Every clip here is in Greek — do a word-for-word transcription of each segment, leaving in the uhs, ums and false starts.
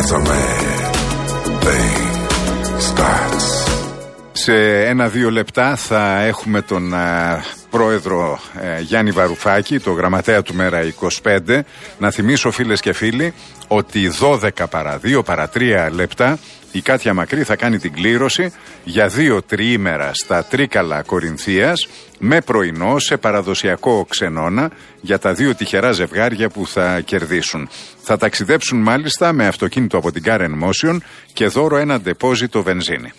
a mad thing starts. Σε ένα-δύο λεπτά θα έχουμε τον α, πρόεδρο ε, Γιάννη Βαρουφάκη, το γραμματέα του Μέρα είκοσι πέντε. Να θυμίσω, φίλες και φίλοι, ότι δώδεκα παρά δύο παρά τρία λεπτά η Κάτια Μακρύ θα κάνει την κλήρωση για δύο τριήμερα στα Τρίκαλα Κορινθίας με πρωινό σε παραδοσιακό ξενώνα για τα δύο τυχερά ζευγάρια που θα κερδίσουν. Θα ταξιδέψουν μάλιστα με αυτοκίνητο από την Car and Motion και δώρο ένα ντεπόζιτο βενζίνη.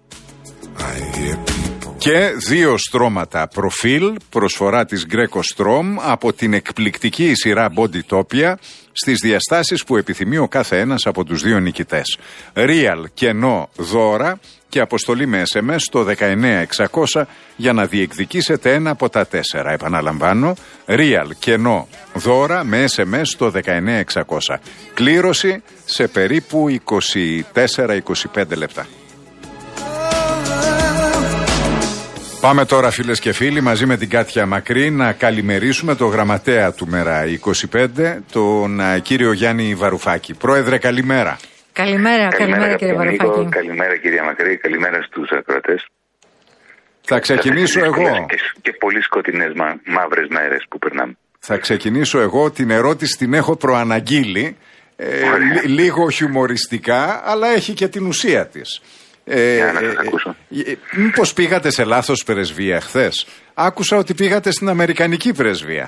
Και δύο στρώματα προφίλ, προσφορά της Greco Strom από την εκπληκτική σειρά Bodytopia στις διαστάσεις που επιθυμεί ο κάθε ένας από τους δύο νικητές. Real κενό δώρα και αποστολή με ες εμ ες στο δεκαεννέα εξακόσια για να διεκδικήσετε ένα από τα τέσσερα. Επαναλαμβάνω, Real κενό δώρα με ες εμ ες στο δεκαεννέα εξακόσια. Κλήρωση σε περίπου είκοσι τέσσερα είκοσι πέντε λεπτά. Πάμε τώρα, φίλες και φίλοι, μαζί με την Κάτια Μακρύ να καλημερίσουμε τον γραμματέα του Μέρα είκοσι πέντε, τον α, κύριο Γιάννη Βαρουφάκη. Πρόεδρε, καλημέρα. Καλημέρα, καλημέρα, καλημέρα κύριε Βαρουφάκη. Νίκο, καλημέρα κυρία Μακρύ, καλημέρα στους ακροατές. Θα ξεκινήσω εγώ. Και, και πολύ σκοτεινές μα, μαύρες μέρες που περνάμε. Θα ξεκινήσω εγώ, την ερώτηση την έχω προαναγγείλει, ε, λί, λίγο χιουμοριστικά, αλλά έχει και την ουσία της. Ε, Για να σας ακούσω. Ε, ε, μήπως πήγατε σε λάθος πρεσβεία χθες? Άκουσα ότι πήγατε στην Αμερικανική πρεσβεία.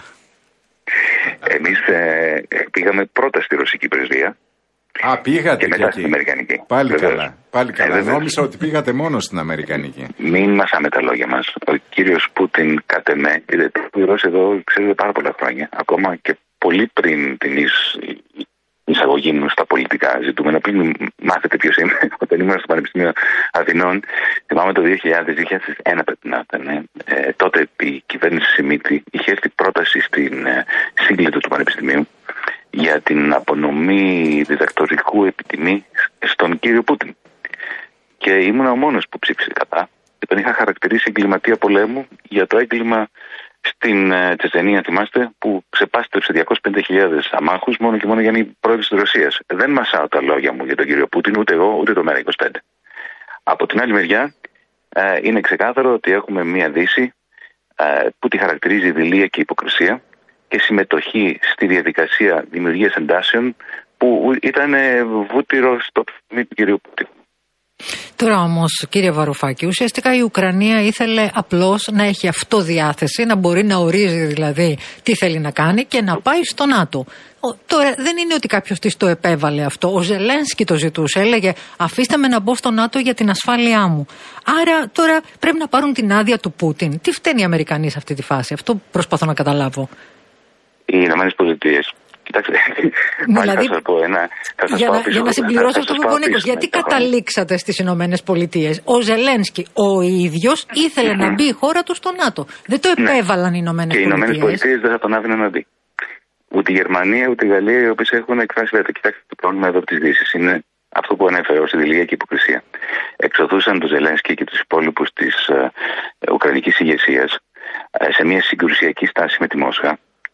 Εμείς ε, πήγαμε πρώτα στη Ρωσική πρεσβεία. Α, πήγατε και μετά και στην εκεί. Αμερικανική. Πάλι Βεβαίως. καλά. Πάλι καλά. Ε, Νόμιζα ότι πήγατε μόνο στην Αμερικανική. Μην μασάμε τα λόγια μας. Ο κύριος Πούτιν, κάτε με, που οι Ρώσοι εδώ ξέρετε πάρα πολλά χρόνια, ακόμα και πολύ πριν την εις, εισαγωγή μου στα πολιτικά ζητούμενα, πριν μάθετε ποιος είμαι, όταν ήμουν στο Πανεπιστήμιο Αθηνών, θυμάμαι το δύο χιλιάδες, δύο χιλιάδες ένα πρέπει να ήταν, ε, τότε η κυβέρνηση Σιμίτη είχε έρθει πρόταση στην ε, σύγκλιτο του Πανεπιστημίου για την απονομή διδακτορικού επιτιμή στον κύριο Πούτιν. Και ήμουν ο μόνος που ψήφισε κατά και τον είχα χαρακτηρίσει εγκληματία πολέμου για το έγκλημα στην ε, Τσετσενία, θυμάστε, που ξεπάστρεψε διακόσιες πενήντα χιλιάδες αμάχους μόνο και μόνο για να είναι πρόεδρος της Ρωσίας. Δεν μασάω τα λόγια μου για τον κύριο Πούτιν, ούτε εγώ, ούτε το Μέρα είκοσι πέντε. Από την άλλη μεριά, ε, είναι ξεκάθαρο ότι έχουμε μία Δύση ε, που τη χαρακτηρίζει δειλία και υποκρισία και συμμετοχή στη διαδικασία δημιουργίας εντάσεων που ήταν ε, βούτυρο στο ψωμί του κυρίου Πούτιν. Τώρα όμως, κύριε Βαρουφάκη, ουσιαστικά η Ουκρανία ήθελε απλώς να έχει αυτοδιάθεση, να μπορεί να ορίζει δηλαδή τι θέλει να κάνει και να πάει στο ΝΑΤΟ. Τώρα δεν είναι ότι κάποιος της το επέβαλε αυτό. Ο Ζελένσκι το ζητούσε, έλεγε αφήστε με να μπω στο ΝΑΤΟ για την ασφάλειά μου. Άρα τώρα πρέπει να πάρουν την άδεια του Πούτιν. Τι φταίνει οι Αμερικανοί σε αυτή τη φάση? Αυτό προσπαθώ να καταλάβω. Οι Ηνωμένες Πολιτείες. Κοιτάξτε, δηλαδή, θα σας πω ένα, θα σας για, πω να, για να συμπληρώσω αυτό που είπε ο Νίκος, γιατί καταλήξατε στις Ηνωμένες Πολιτείες? Ο Ζελένσκι ο ίδιος ήθελε mm-hmm. να μπει η χώρα του στο ΝΑΤΟ. Δεν το επέβαλαν οι Ηνωμένες Πολιτείες. Και οι Ηνωμένες Πολιτείες δεν θα τον άφηναν να μπει. Ούτε η Γερμανία ούτε η Γαλλία, οι οποίες έχουν εκφράσει βέβαια. Κοιτάξτε, το πρόβλημα εδώ της Δύσης είναι αυτό που ανέφερε ως η δειλία και η υποκρισία. Εξωθούσαν τον Ζελένσκι και τους υπόλοιπους της ε, Ουκρανικής ηγεσίας ε, σε μια συγκρουσιακή στάση με τη Μόσχα.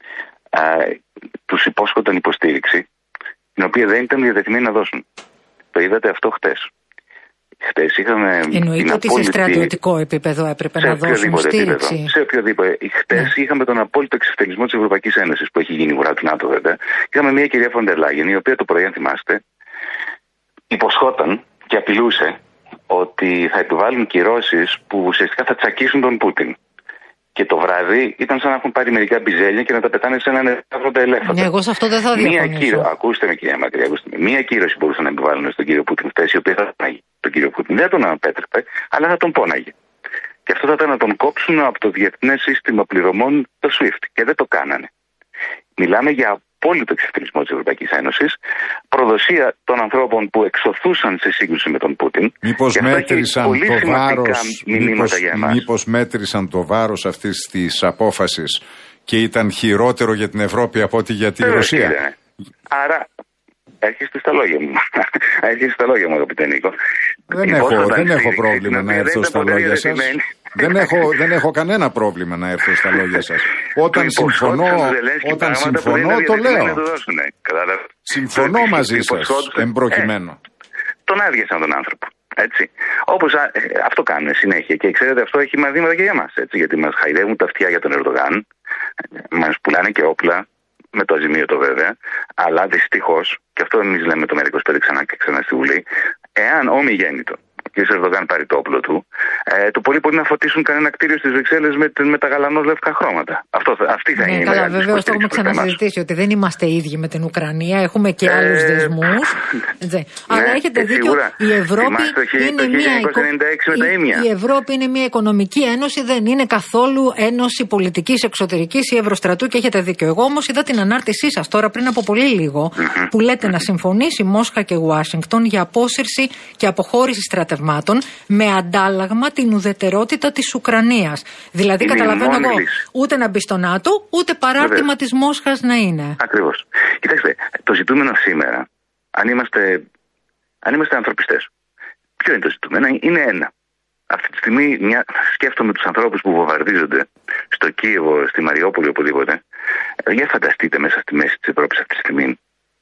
Ε, τους υπόσχονταν υποστήριξη, την οποία δεν ήταν διατεθειμένοι να δώσουν. Το είδατε αυτό χτες. Χτες είχαμε. Εννοείται ότι σε στρατιωτικό επίπεδο έπρεπε να δώσουν στήριξη. Επίπεδο, σε οποιοδήποτε. Χτες ναι. είχαμε τον απόλυτο εξευτελισμό της Ευρωπαϊκής Ένωσης που έχει γίνει βουρά του ΝΑΤΟ, βέβαια. Είχαμε μια κυρία Φοντερ Λάγεν, η οποία το πρωί, αν θυμάστε, υποσχόταν και απειλούσε ότι θα επιβάλλουν κυρώσεις που ουσιαστικά θα τσακίσουν τον Πούτιν. Και το βράδυ ήταν σαν να έχουν πάρει μερικά μπιζέλια και να τα πετάνε σε έναν ελέφαντα ελέφαντα. Ναι, εγώ σε αυτό δεν θα διαφωνήσω. Κύρο... Ακούστε με, κυρία Μακρύ, ακούστε με. Μία κύρωση μπορούσαν να επιβάλλουν στον κύριο Πούτιν χτες, η οποία θα πόναγε τον κύριο Πούτιν. Δεν τον απέτρεπε, αλλά θα τον πόναγε. Και αυτό θα ήταν να τον κόψουν από το διεθνές σύστημα πληρωμών, το σουίφτ. Και δεν το κάνανε. Μιλάμε για απόλυτο εξευτελισμό της Ευρωπαϊκής Ένωσης, προδοσία των ανθρώπων που εξωθούσαν σε σύγκρουση με τον Πούτιν. Μήπως μέτρησαν το βάρος, μήπως, μήπως μέτρησαν το βάρος αυτής της απόφασης και ήταν χειρότερο για την Ευρώπη από ό,τι για τη Ρωσία. Κύριε. Άρα, έρχεστε στα λόγια μου. Έρχεστε στα λόγια μου, αγαπητέ Νίκο. Δεν έχω, δεν έχω πρόβλημα να έρθω στα λόγια σας. δεν, έχω, δεν έχω κανένα πρόβλημα να έρθω στα λόγια σας. Όταν συμφωνώ, όταν συμφωνώ το λέω. Συμφωνώ μαζί σας, εμπροκειμένο. Τον άδειασαν τον άνθρωπο. Έτσι. Όπως α, αυτό κάνουν συνέχεια και ξέρετε, αυτό έχει μαθήματα και για μας. Γιατί μας χαϊδεύουν τα αυτιά για τον Ερντογάν, μας πουλάνε και όπλα, με το αζημίωτο βέβαια, αλλά δυστυχώς, και αυτό εμείς λέμε το μέρα είκοσι πέντε ξανά και ξανά στη Βουλή, εάν ομιγέννητο ο κ. Ερντογάν πάρει το όπλο του, ε, το πολύ μπορεί να φωτίσουν κανένα κτίριο στις Βρυξέλλες με, με τα γαλανό-λευκά χρώματα. Αυτό, αυτή θα ναι, είναι η καλά, βεβαίως το έχουμε ξανασυζητήσει ότι δεν είμαστε ίδιοι με την Ουκρανία, έχουμε και ε, άλλους δεσμούς. Ναι, αλλά έχετε ε, δίκιο, η Ευρώπη, είναι μια, η, η Ευρώπη είναι μια οικονομική ένωση, δεν είναι καθόλου ένωση πολιτικής εξωτερικής ή ευρωστρατού και έχετε δίκιο. Εγώ όμως είδα την ανάρτησή σας τώρα πριν από πολύ λίγο mm-hmm. που λέτε να συμφωνήσει Μόσχα και Ουάσιγκτον για απόσυρση και αποχώρηση στρατευμάτων με αντάλλαγμα την ουδετερότητα της Ουκρανίας. Δηλαδή, είναι καταλαβαίνω εγώ, ούτε να μπει στο ΝΑΤΟ, ούτε παράρτημα Βεβαίως. Της Μόσχας να είναι. Ακριβώς. Κοιτάξτε, το ζητούμενο σήμερα, αν είμαστε, αν είμαστε ανθρωπιστές, ποιο είναι το ζητούμενο? Είναι ένα. Αυτή τη στιγμή μια, σκέφτομαι τους ανθρώπους που βομβαρδίζονται στο Κίεβο, στη Μαριόπολη, οπουδήποτε. Για φανταστείτε μέσα στη μέση της Ευρώπης αυτή τη στιγμή.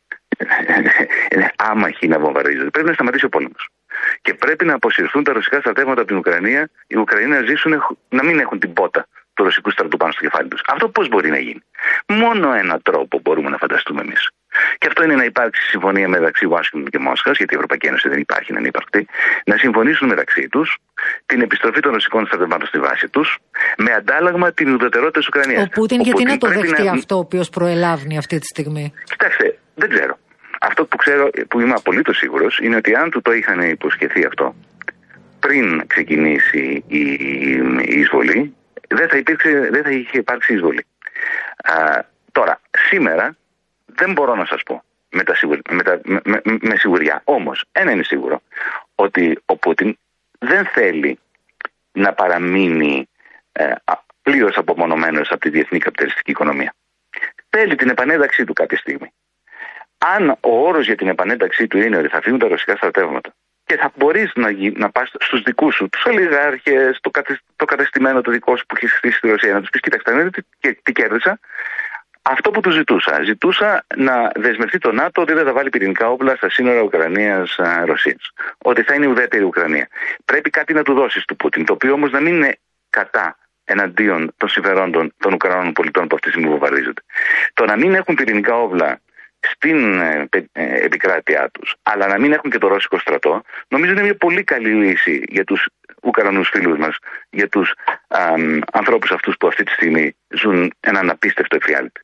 Είναι άμαχοι να βομβαρδίζονται. Πρέπει να σταματήσει ο πόλεμος. Και πρέπει να αποσυρθούν τα ρωσικά στρατεύματα από την Ουκρανία, οι Ουκρανοί να ζήσουν, να μην έχουν την πότα του ρωσικού στρατού πάνω στο κεφάλι τους. Αυτό πώς μπορεί να γίνει? Μόνο ένα τρόπο μπορούμε να φανταστούμε εμείς. Και αυτό είναι να υπάρξει συμφωνία μεταξύ Ουάσιγκτον και Μόσχας, γιατί η Ευρωπαϊκή Ένωση δεν υπάρχει, να είναι υπαρκτή, να συμφωνήσουν μεταξύ τους την επιστροφή των ρωσικών στρατευμάτων στη βάση τους, με αντάλλαγμα την ουδετερότητα της Ουκρανίας. Ο Πούτιν, ο γιατί Πούτιν να το δεχτεί να... αυτό ο οποίος προελάβνει αυτή τη στιγμή? Κοιτάξτε, δεν ξέρω. Αυτό που ξέρω, που είμαι απολύτως σίγουρος, είναι ότι αν του το είχαν υποσχεθεί αυτό πριν ξεκινήσει η, η εισβολή, δεν θα, υπήρξε, δεν θα είχε υπάρξει εισβολή. Α, τώρα, σήμερα δεν μπορώ να σας πω με, τα σιγουρ, με, τα, με, με, με σιγουριά. Όμως, ένα είναι σίγουρο, ότι ο Πούτιν δεν θέλει να παραμείνει ε, πλήρως απομονωμένος από τη διεθνή καπιταλιστική οικονομία. Θέλει την επανένταξή του κάποια στιγμή. Αν ο όρος για την επανένταξή του είναι ότι θα φύγουν τα ρωσικά στρατεύματα και θα μπορείς να, να πας στους δικούς σου, τους ολιγάρχες, το, κατε, το κατεστημένο το δικό σου που έχει στήσει στη Ρωσία, να τους πεις κοιτάξτε τι, τι κέρδισα, αυτό που του ζητούσα. Ζητούσα να δεσμευτεί το ΝΑΤΟ ότι δεν θα βάλει πυρηνικά όπλα στα σύνορα Ουκρανίας-Ρωσίας. Ότι θα είναι ουδέτερη η Ουκρανία. Πρέπει κάτι να του δώσεις του Πούτιν, το οποίο όμως να μην είναι κατά εναντίον των συμφερόντων των Ουκρανών πολιτών που αυτή τη στιγμή βομβαρδίζονται. Το να μην έχουν πυρηνικά όπλα στην ε, ε, επικράτειά τους, αλλά να μην έχουν και το ρώσικο στρατό, νομίζω είναι μια πολύ καλή λύση για τους Ουκρανούς φίλους μας, για τους α, ανθρώπους αυτούς που αυτή τη στιγμή ζουν έναν απίστευτο εφιάλτη.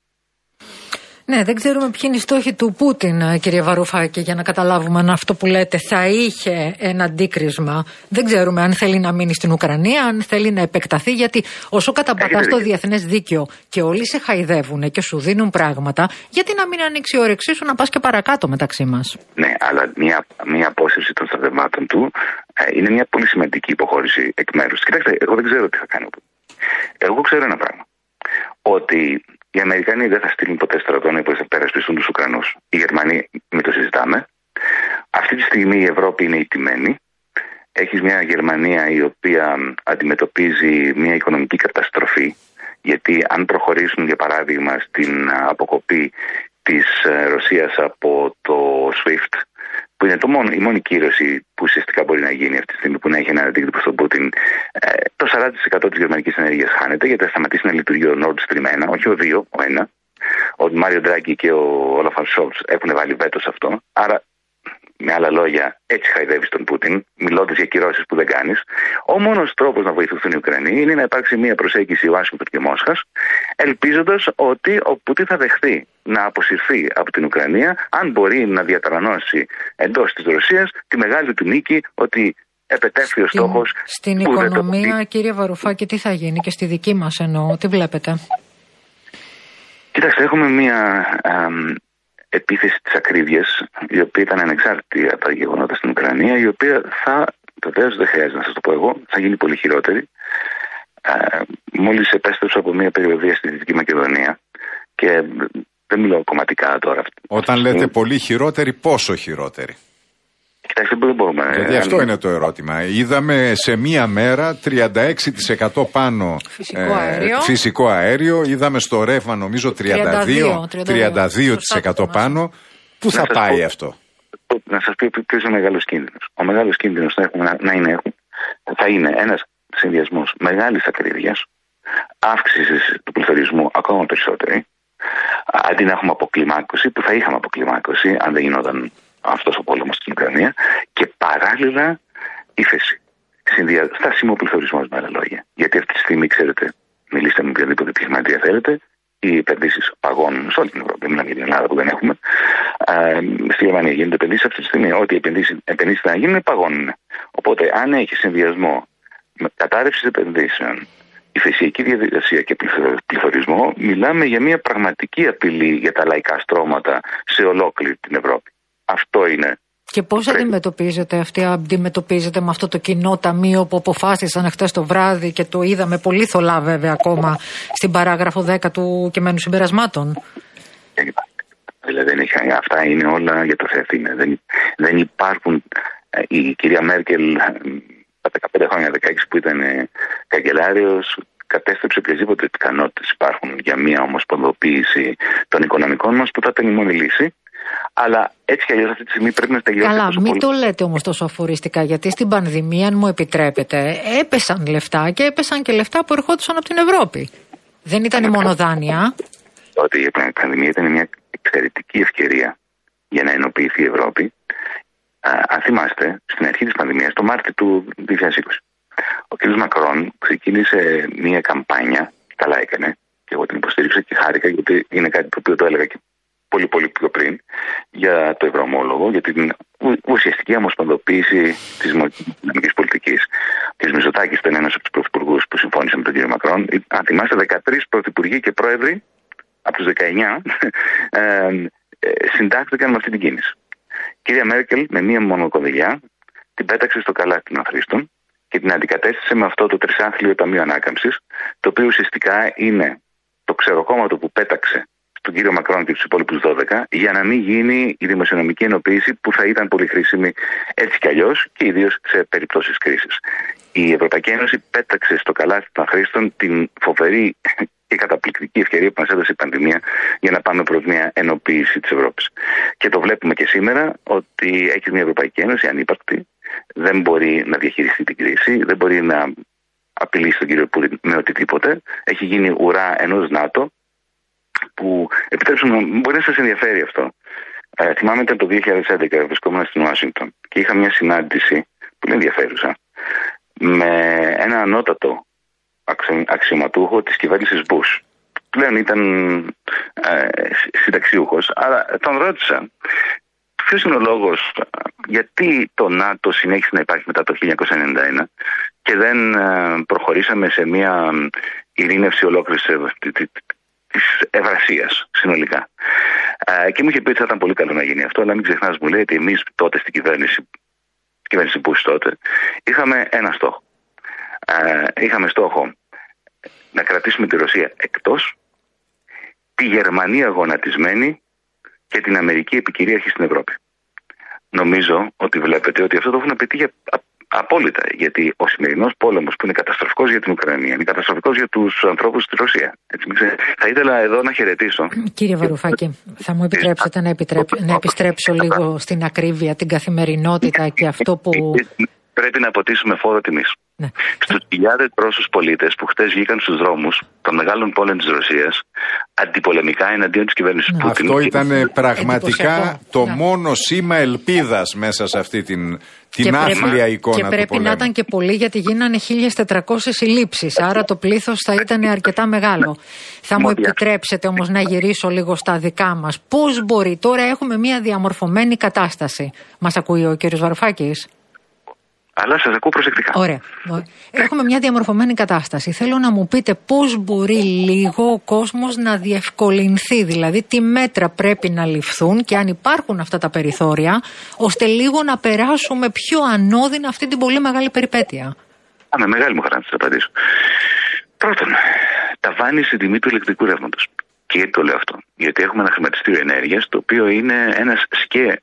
Ναι, δεν ξέρουμε ποιοι είναι οι στόχοι του Πούτιν, κύριε Βαρουφάκη, για να καταλάβουμε αν αυτό που λέτε θα είχε ένα αντίκρισμα. Δεν ξέρουμε αν θέλει να μείνει στην Ουκρανία, αν θέλει να επεκταθεί, γιατί όσο καταπατάς το διεθνές δίκαιο και όλοι σε χαϊδεύουν και σου δίνουν πράγματα, γιατί να μην ανοίξει η όρεξή σου να πας και παρακάτω μεταξύ μας? Ναι, αλλά μια, μια απόσυρση των στρατευμάτων του ε, είναι μια πολύ σημαντική υποχώρηση εκ μέρους. Κοιτάξτε, εγώ δεν ξέρω τι θα κάνει. Εγώ ξέρω ένα πράγμα. Ότι οι Αμερικανοί δεν θα στείλουν ποτέ στρατό να υπερασπιστούν τους Ουκρανούς. Οι Γερμανοί, μην το συζητάμε. Αυτή τη στιγμή η Ευρώπη είναι ηττημένη. Έχεις μια Γερμανία η οποία αντιμετωπίζει μια οικονομική καταστροφή. Γιατί αν προχωρήσουν, για παράδειγμα, στην αποκοπή της Ρωσίας από το σουίφτ, που είναι το μόνο, η μόνη κύρωση που ουσιαστικά μπορεί να γίνει αυτή τη στιγμή, που να έχει ένα αντίκτυπο στον Πούτιν, ε, το σαράντα τοις εκατό της γερμανικής ενέργειας χάνεται, γιατί θα σταματήσει να λειτουργεί ο Nord Stream ένα, όχι ο δύο, ο ένα. Ο Μάριο Ντράγκη και ο Όλαφ Σόλτς έχουν βάλει βέτο σε αυτό. Άρα, με άλλα λόγια, έτσι χαϊδεύεις τον Πούτιν, μιλώντας για κυρώσεις που δεν κάνεις. Ο μόνος τρόπος να βοηθηθούν οι Ουκρανοί είναι να υπάρξει μια προσέγγιση Ουάσιγκτον και Μόσχας, ελπίζοντας ότι ο Πούτιν θα δεχθεί να αποσυρθεί από την Ουκρανία, αν μπορεί να διατρανώσει εντός της Ρωσίας τη μεγάλη του νίκη, ότι επετέφθη ο στόχος. Στην οικονομία, το... κύριε Βαρουφάκη, τι θα γίνει, και στη δική μας εννοώ, τι βλέπετε? Κοιτάξτε, έχουμε μια α, επίθεση της ακρίβειας, η οποία ήταν ανεξάρτητη από τα γεγονότα στην Ουκρανία, η οποία θα, βεβαίως δεν χρειάζεται να σας το πω εγώ, θα γίνει πολύ χειρότερη. Ε, μόλις επέστρεψα από μια περιοδία στη Δυτική Μακεδονία και δεν μιλάω κομματικά τώρα. Όταν λέτε πολύ χειρότερη, πόσο χειρότερη? Κοιτάξτε, δεν μπορούμε. Γιατί αυτό είναι το ερώτημα. Είδαμε σε μία μέρα τριάντα έξι τοις εκατό πάνω φυσικό αέριο. Ε, φυσικό αέριο. Είδαμε στο ρεύμα νομίζω τριάντα δύο τοις εκατό πάνω. Πού θα πάει πω, αυτό? Να σας πει ποιος είναι ο μεγάλος κίνδυνος. Ο μεγάλος κίνδυνος θα, έχουμε, να είναι, θα είναι ένας συνδυασμός μεγάλης ακρίβειας, αύξησης του πληθωρισμού ακόμα περισσότερη, αντί να έχουμε αποκλιμάκωση, που θα είχαμε αποκλιμάκωση αν δεν γινόταν αυτός ο πόλεμος στην Ουκρανία, και παράλληλα ύφεση. Συνδυα... Στάσιμο πληθωρισμός, με άλλα λόγια. Γιατί αυτή τη στιγμή, ξέρετε, μιλήστε με οποιαδήποτε επιχειρηματία θέλετε, οι επενδύσεις παγώνουν σε όλη την Ευρώπη. Μιλάμε για την Ελλάδα που δεν έχουμε. Ε, στη Γερμανία γίνονται επενδύσεις αυτή τη στιγμή. Ό,τι επενδύσεις θα γίνουν παγώνουν. Οπότε, αν έχει συνδυασμό με κατάρρευση επενδύσεων, υφεσιακή διαδικασία και πληθωρισμό, μιλάμε για μια πραγματική απειλή για τα λαϊκά στρώματα σε ολόκληρη την Ευρώπη. Αυτό είναι. Και πώς αντιμετωπίζετε αυτή, αντιμετωπίζετε με αυτό το κοινό ταμείο που αποφάσισαν χτες το βράδυ και το είδαμε πολύ θολά βέβαια ακόμα στην παράγραφο δέκα του κειμένου συμπερασμάτων? Δηλαδή αυτά είναι όλα για το Θεαθήνε. Δεν, δεν υπάρχουν. Η κυρία Μέρκελ τα δεκαπέντε χρόνια, δεκαέξι που ήταν καγκελάριος, κατέστρεψε οποιασδήποτε ικανότητες υπάρχουν για μια ομοσπονδοποίηση των οικονομικών μας που θα ήταν η μόνη λύση. Αλλά έτσι κι αλλιώς αυτή τη στιγμή πρέπει να τελειώσει. Καλά, μην πολύ... το λέτε όμως τόσο αφοριστικά, γιατί στην πανδημία, αν μου επιτρέπετε, έπεσαν λεφτά και έπεσαν και λεφτά που ερχόντουσαν από την Ευρώπη. Δεν ήταν μόνο δάνεια. Ότι η πανδημία ήταν μια εξαιρετική ευκαιρία για να ενοποιηθεί η Ευρώπη. Α, αν θυμάστε, στην αρχή της πανδημίας, το Μάρτιο του δύο χιλιάδες είκοσι, ο κ. Μακρόν ξεκίνησε μια καμπάνια, καλά έκανε, και εγώ την υποστήριξα και χάρηκα, γιατί είναι κάτι το οποίο το έλεγα και πολύ πολύ πιο πριν, για το ευρωομόλογο, για την ουσιαστική ομοσπονδοποίηση της δημοσιονομικής πολιτικής. Ο κ. Μητσοτάκης ήταν ένας από τους πρωθυπουργούς που συμφώνησε με τον κ. Μακρόν. Αν θυμάστε, δεκατρείς πρωθυπουργοί και πρόεδροι από τους δεκαεννιά ε, ε, συντάχθηκαν με αυτή την κίνηση. Η κυρία Μέρκελ, με μία μόνο κονδυλιά, την πέταξε στο καλάθι των αχρήστων και την αντικατέστησε με αυτό το τρισάχλιο ταμείο ανάκαμψης, το οποίο ουσιαστικά είναι το ξεροκόμματο που πέταξε τον κύριο Μακρόν και τους υπόλοιπους δώδεκα, για να μην γίνει η δημοσιονομική ενοποίηση που θα ήταν πολύ χρήσιμη έτσι κι αλλιώς και ιδίως σε περιπτώσεις κρίσης. Η Ευρωπαϊκή Ένωση πέταξε στο καλάθι των αχρήστων την φοβερή και καταπληκτική ευκαιρία που μας έδωσε η πανδημία για να πάμε προς μια ενοποίηση της Ευρώπης. Και το βλέπουμε και σήμερα ότι έχει μια Ευρωπαϊκή Ένωση ανύπαρκτη, δεν μπορεί να διαχειριστεί την κρίση, δεν μπορεί να απειλήσει τον κύριο Πούτιν με οτιδήποτε. Έχει γίνει ουρά ενός ΝΑΤΟ που, επιτρέψτε μου, μπορεί να σας ενδιαφέρει αυτό. Ε, θυμάμαι ότι το δύο χιλιάδες έντεκα βρισκόμουν στην Ουάσιγκτον και είχα μια συνάντηση πολύ ενδιαφέρουσα με ένα ανώτατο αξιωματούχο της κυβέρνησης Μπούς. Πλέον ήταν ε, συνταξιούχος, αλλά τον ρώτησα ποιος είναι ο λόγος γιατί το ΝΑΤΟ συνέχισε να υπάρχει μετά το χίλια εννιακόσια ενενήντα ένα και δεν ε, προχωρήσαμε σε μια ειρήνευση ολόκληρης της Ευρασίας συνολικά. Ε, και μου είχε πει ότι θα ήταν πολύ καλό να γίνει αυτό, αλλά μην ξεχνάς, μου λέει, ότι εμείς τότε στην κυβέρνηση, κυβέρνηση Μπούς τότε, είχαμε ένα στόχο. Ε, είχαμε στόχο να κρατήσουμε τη Ρωσία εκτός, τη Γερμανία γονατισμένη και την Αμερική επικυρίαρχη στην Ευρώπη. Νομίζω ότι βλέπετε ότι αυτό το έχουν πετύχει απόλυτα, γιατί ο σημερινός πόλεμος που είναι καταστροφικός για την Ουκρανία είναι καταστροφικός για τους ανθρώπους στη Ρωσία. Έτσι, θα ήθελα εδώ να χαιρετήσω. Κύριε Βαρουφάκη, θα μου επιτρέψετε να, επιτρέψω, να επιστρέψω λίγο στην ακρίβεια, την καθημερινότητα και αυτό που... Πρέπει να αποτίσουμε φόρο τιμής. Ναι. Στους χιλιάδες Ρώσους πολίτες που χτες βγήκαν στους δρόμους των μεγάλων πόλεων της Ρωσίας αντιπολεμικά εναντίον της κυβέρνησης ναι. Πούτιν. Αυτό ήταν πραγματικά το ναι. μόνο σήμα ελπίδας μέσα σε αυτή την, την άθλια εικόνα του πολέμου. Και πρέπει να ήταν και πολύ, γιατί γίνανε χίλιες τετρακόσιες συλλήψεις, άρα το πλήθος θα ήταν αρκετά μεγάλο. Θα μου επιτρέψετε όμως να γυρίσω λίγο στα δικά μας. Πώς μπορεί, τώρα έχουμε μια διαμορφωμένη κατάσταση. Μας ακούει ο κύριος Βαρουφάκης? Αλλά σας ακούω προσεκτικά. Ωραία. Έχουμε μια διαμορφωμένη κατάσταση. Θέλω να μου πείτε πώς μπορεί λίγο ο κόσμος να διευκολυνθεί, δηλαδή τι μέτρα πρέπει να ληφθούν και αν υπάρχουν αυτά τα περιθώρια, ώστε λίγο να περάσουμε πιο ανώδυνα αυτή την πολύ μεγάλη περιπέτεια. Α, με μεγάλη μου χαρά να σας απαντήσω. Πρώτον, ταβάνι στην τιμή του ηλεκτρικού ρεύματος. Και γιατί το λέω αυτό? Γιατί έχουμε ένα χρηματιστήριο ενέργειας, το οποίο είναι ένας σκέ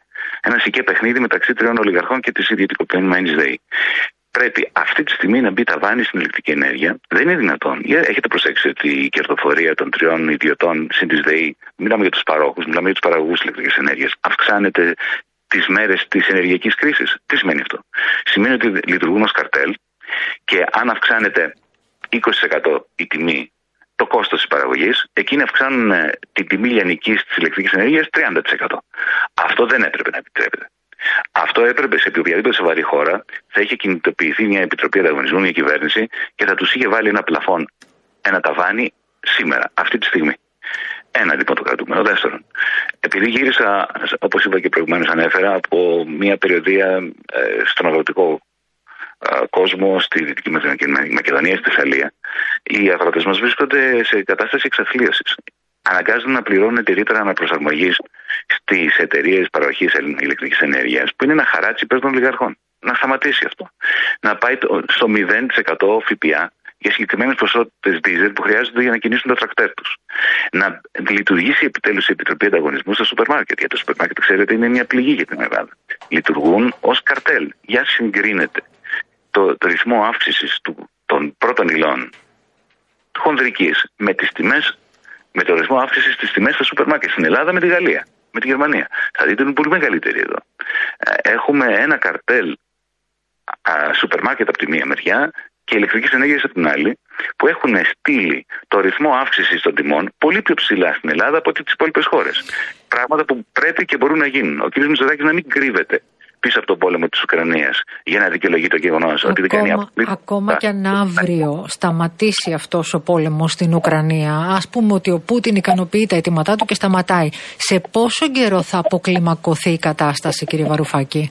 ένα σικέ παιχνίδι μεταξύ τριών ολιγαρχών και τη ιδιωτικοποιημένης ΔΕΗ. Πρέπει αυτή τη στιγμή να μπει ταβάνι στην ηλεκτρική ενέργεια. Δεν είναι δυνατόν. Έχετε προσέξει ότι η κερδοφορία των τριών ιδιωτών συν τη ΔΕΗ, μιλάμε για τους παρόχους, μιλάμε για τους παραγωγούς ηλεκτρικής ενέργειας, αυξάνεται τις μέρες της ενεργειακής κρίσης. Τι σημαίνει αυτό? Σημαίνει ότι λειτουργούν ως καρτέλ και αν αυξάνεται είκοσι τοις εκατό η τιμή, το κόστος της παραγωγής, εκείνοι αυξάνουν την τιμή λιανικής της ηλεκτρικής ενέργειας τριάντα τοις εκατό. Αυτό δεν έπρεπε να επιτρέπεται. Αυτό έπρεπε σε οποιαδήποτε σοβαρή χώρα θα είχε κινητοποιηθεί μια επιτροπή ανταγωνισμού, μια κυβέρνηση και θα τους είχε βάλει ένα πλαφόν, ένα ταβάνι σήμερα, αυτή τη στιγμή. Ένα λοιπόν το κρατούμενο. Δεύτερον, επειδή γύρισα, όπως είπα και προηγουμένως ανέφερα, από μια περιοδία ε, στον αγροτικό ε, κόσμο στη Δυτική Μακεδονία, στη Θεσσαλία, οι αγρότες μας βρίσκονται σε κατάσταση εξαθλίωσης. Αναγκάζονται να πληρώνουν τη ρήτρα αναπροσαρμογής στις εταιρείες παροχής ηλεκτρικής ενέργειας, που είναι ένα χαράτσι υπέρ των ολιγαρχών. Να σταματήσει αυτό. Να πάει στο μηδέν τοις εκατό ΦΠΑ για συγκεκριμένες ποσότητες δίζελ που χρειάζονται για να κινήσουν το τρακτέρ τους. Να λειτουργήσει επιτέλους η Επιτροπή Ανταγωνισμού στα σούπερ μάρκετ. Γιατί το σούπερ μάρκετ, ξέρετε, είναι μια πληγή για την Ελλάδα. Λειτουργούν ως καρτέλ. Για συγκρίνεται το, το ρυθμό αύξησης του, των πρώτων υλών χονδρικής με τις τιμές, με το ρυθμό αύξησης στις τιμές στα σούπερ μάρκετ στην Ελλάδα με τη Γαλλία, με τη Γερμανία. Θα δείτε είναι πολύ μεγαλύτερη εδώ. Έχουμε ένα καρτέλ σούπερ μάρκετ από τη μία μεριά και ηλεκτρικής ενέργειας από την άλλη, που έχουν στείλει το ρυθμό αύξησης των τιμών πολύ πιο ψηλά στην Ελλάδα από τις υπόλοιπες χώρες. Πράγματα που πρέπει και μπορούν να γίνουν. Ο κ. Μητσοτάκης να μην κρύβεται πίσω από τον πόλεμο της Ουκρανίας για να δικαιολογεί το γεγονός ότι δεν κάνει απολύτως. Ακόμα και αν αύριο σταματήσει αυτός ο πόλεμος στην Ουκρανία, ας πούμε ότι ο Πούτιν ικανοποιεί τα αιτήματά του και σταματάει, σε πόσο καιρό θα αποκλιμακωθεί η κατάσταση, κύριε Βαρουφάκη?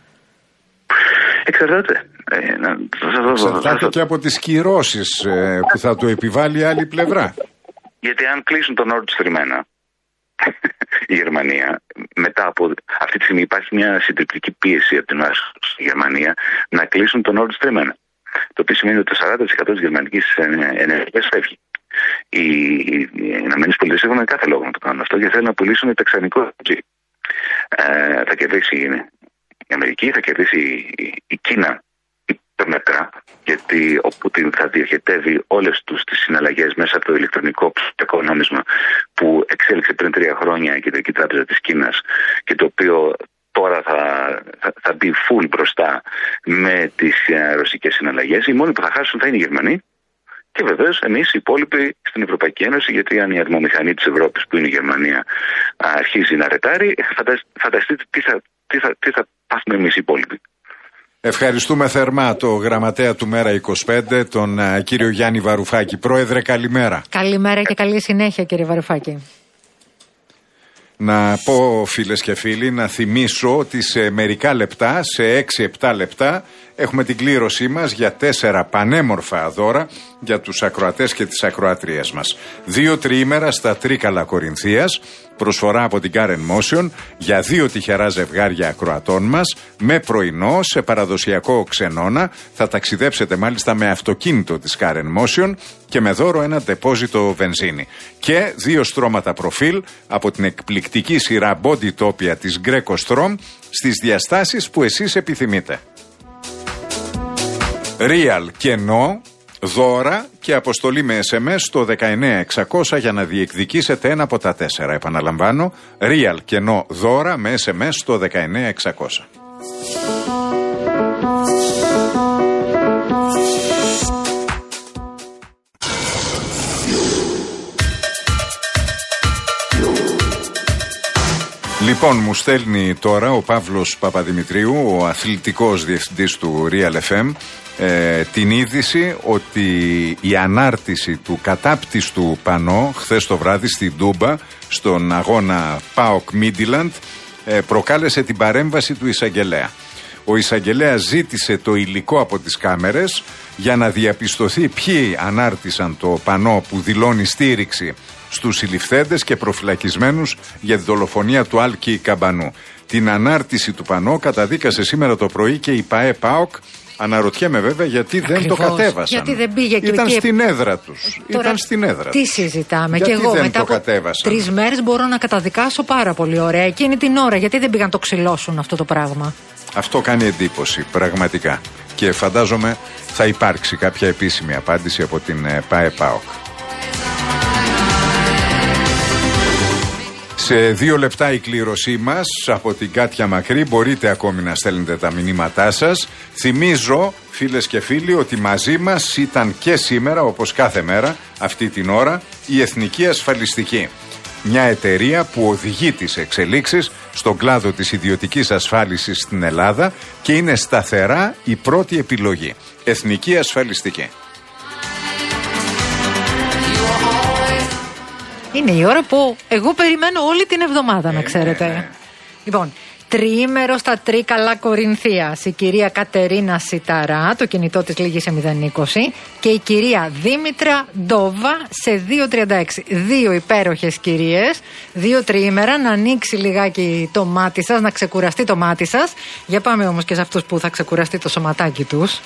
Εξαρτάται. Εξαρτάται και από τις κυρώσεις ε, που θα του επιβάλλει η άλλη πλευρά. Γιατί αν κλείσουν τον Nord Stream ένα, η Γερμανία, μετά από αυτή τη στιγμή υπάρχει μια συντριπτική πίεση από την στη Γερμανία να κλείσουν τον Nord Stream ένα. Το οποίο σημαίνει ότι το σαράντα τοις εκατό της γερμανικής ενέργειας φεύγει. Οι ΗΠΑ έχουν κάθε λόγο να το κάνουν αυτό και θέλουν να πουλήσουν τεξανικό ενέργεια. Ε, θα κερδίσει η Αμερική, θα κερδίσει η Κίνα υπερμετρά, γιατί ο Πούτιν θα διοχετεύει όλες τους τις συναλλαγές μέσα από το ηλεκτρονικό ψηφιακό νόμισμα που εξέλιξε πριν τρία χρόνια η Κεντρική Τράπεζα της Κίνας και το οποίο τώρα θα, θα, θα μπει full μπροστά με τις ρωσικές συναλλαγές. Οι μόνοι που θα χάσουν θα είναι οι Γερμανοί και βεβαίως εμείς οι υπόλοιποι στην Ευρωπαϊκή Ένωση, γιατί αν η ατμομηχανή της Ευρώπης που είναι η Γερμανία αρχίζει να ρετάρει, φανταστείτε τι θα, τι θα, τι θα πάθουμε εμείς οι υπόλοιποι. Ευχαριστούμε θερμά το γραμματέα του Μέρα είκοσι πέντε, τον uh, κύριο Γιάννη Βαρουφάκη. Πρόεδρε, καλημέρα. Καλημέρα και καλή συνέχεια, κύριε Βαρουφάκη. Να πω, φίλες και φίλοι, να θυμίσω ότι σε μερικά λεπτά, σε έξι επτά λεπτά, έχουμε την κλήρωσή μας για τέσσερα πανέμορφα δώρα για τους ακροατές και τις ακροατρίες μας. Δύο τριήμερα στα Τρίκαλα Κορινθίας, προσφορά από την Karen Motion για δύο τυχερά ζευγάρια ακροατών μας, με πρωινό σε παραδοσιακό ξενώνα. Θα ταξιδέψετε μάλιστα με αυτοκίνητο της Karen Motion και με δώρο ένα ντεπόζιτο βενζίνη. Και δύο στρώματα προφίλ από την εκπληκτική σειρά Bodytopia της Greco Strom στις διαστάσεις που εσείς επιθυμείτε. Real και No, δώρα και αποστολή με ες εμ ες στο δεκαεννέα εξακόσια για να διεκδικήσετε ένα από τα τέσσερα. Επαναλαμβάνω, Real και No, δώρα με ες εμ ες στο δεκαεννέα εξακόσια. Λοιπόν, μου στέλνει τώρα ο Παύλος Παπαδημητρίου, ο αθλητικός διευθυντής του Real εφ εμ, ε, την είδηση ότι η ανάρτηση του κατάπτυστου πανό χθες το βράδυ στην Τούμπα, στον αγώνα ΠΑΟΚ Μίντιλαντ, ε, προκάλεσε την παρέμβαση του εισαγγελέα. Ο εισαγγελέας ζήτησε το υλικό από τις κάμερες για να διαπιστωθεί ποιοι ανάρτησαν το πανό που δηλώνει στήριξη στους συλληφθέντες και προφυλακισμένους για τη δολοφονία του Άλκη Καμπανού. Την ανάρτηση του πανό καταδίκασε σήμερα το πρωί και η ΠΑΕ ΠΑΟΚ Αναρωτιέμαι βέβαια γιατί Ακριβώς. δεν το κατέβασαν. Γιατί δεν πήγε και Ήταν εκεί... στην έδρα τους. Τώρα, Ήταν στην έδρα τι τους. συζητάμε. Γιατί και εγώ δεν μετά το από κατέβασαν. τρεις μέρες μπορώ να καταδικάσω πάρα πολύ ωραία. Εκείνη την ώρα, γιατί δεν πήγαν να το ξυλώσουν αυτό το πράγμα. Αυτό κάνει εντύπωση, πραγματικά. Και φαντάζομαι θα υπάρξει κάποια επίσημη απάντηση από την ΠΑΕ-ΠΑΟΚ. Σε δύο λεπτά η κλήρωσή μας από την Κάτια Μακρύ. Μπορείτε ακόμη να στέλνετε τα μηνύματά σας. Θυμίζω, φίλες και φίλοι, ότι μαζί μας ήταν και σήμερα, όπως κάθε μέρα, αυτή την ώρα, η Εθνική Ασφαλιστική. Μια εταιρεία που οδηγεί τις εξελίξεις στον κλάδο της ιδιωτικής ασφάλισης στην Ελλάδα και είναι σταθερά η πρώτη επιλογή. Εθνική Ασφαλιστική. Είναι η ώρα που εγώ περιμένω όλη την εβδομάδα, να ξέρετε. ναι, ναι. Λοιπόν, τριήμερο στα Τρίκαλα Κορινθίας. Η κυρία Κατερίνα Σιταρά, το κινητό της λήγει σε μηδέν είκοσι, και η κυρία Δήμητρα Ντόβα σε δύο τριάντα έξι. Δύο υπέροχες κυρίες, δύο τριήμερα, να ανοίξει λιγάκι το μάτι σας, να ξεκουραστεί το μάτι σας. Για πάμε όμως και σε αυτούς που θα ξεκουραστεί το σωματάκι τους.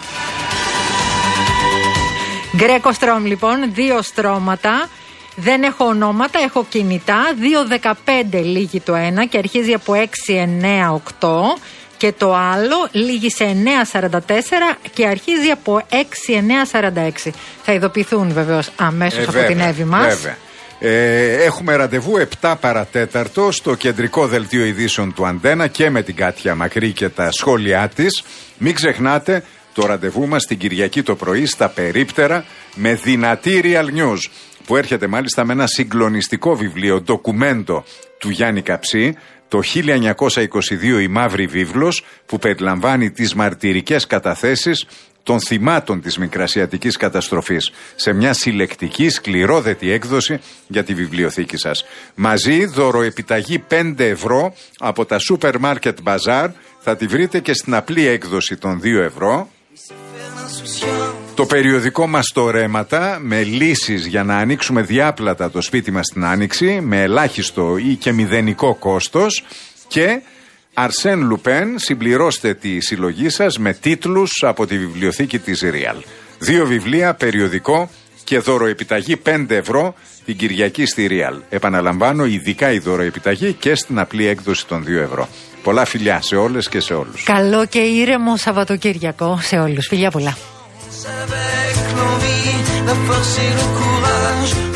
Γκρέκο Στρόμ λοιπόν, δύο στρώματα. Δεν έχω ονόματα, έχω κινητά. δύο δεκαπέντε λήγει το ένα και αρχίζει από έξι εννέα οκτώ. Και το άλλο λήγει σε εννέα σαράντα τέσσερα και αρχίζει από έξι εννέα σαράντα έξι. Θα ειδοποιηθούν βεβαίως αμέσως ε, από την Εύη μας. Βέβαια. Ε, έχουμε ραντεβού επτά παρατέταρτο στο κεντρικό δελτίο ειδήσεων του Αντένα και με την Κάτια Μακρύ και τα σχόλιά της. Μην ξεχνάτε το ραντεβού μας την Κυριακή το πρωί στα Περίπτερα με δυνατή Real News, που έρχεται μάλιστα με ένα συγκλονιστικό βιβλίο, ντοκουμέντο του Γιάννη Καψί, το χίλια εννιακόσια είκοσι δύο η Μαύρη Βίβλος, που περιλαμβάνει τις μαρτυρικές καταθέσεις των θυμάτων της Μικρασιατικής καταστροφής, σε μια συλλεκτική σκληρόδετη έκδοση για τη βιβλιοθήκη σας. Μαζί δωροεπιταγή πέντε ευρώ από τα Σούπερ Μάρκετ Μπαζάρ, θα τη βρείτε και στην απλή έκδοση των δύο ευρώ. Το περιοδικό μας το Ρέματα, με λύσεις για να ανοίξουμε διάπλατα το σπίτι μας στην άνοιξη, με ελάχιστο ή και μηδενικό κόστος. Και Αρσέν Λουπέν, συμπληρώστε τη συλλογή σας με τίτλους από τη βιβλιοθήκη της Real. Δύο βιβλία, περιοδικό και δωροεπιταγή πέντε ευρώ την Κυριακή στη Real. Επαναλαμβάνω, ειδικά η δωροεπιταγή και στην απλή έκδοση των δύο ευρώ. Πολλά φιλιά σε όλες και σε όλους. Καλό και ήρεμο Σαββατοκύριακο σε όλους. Φιλιά πολλά. Avec l'envie, la force et le courage.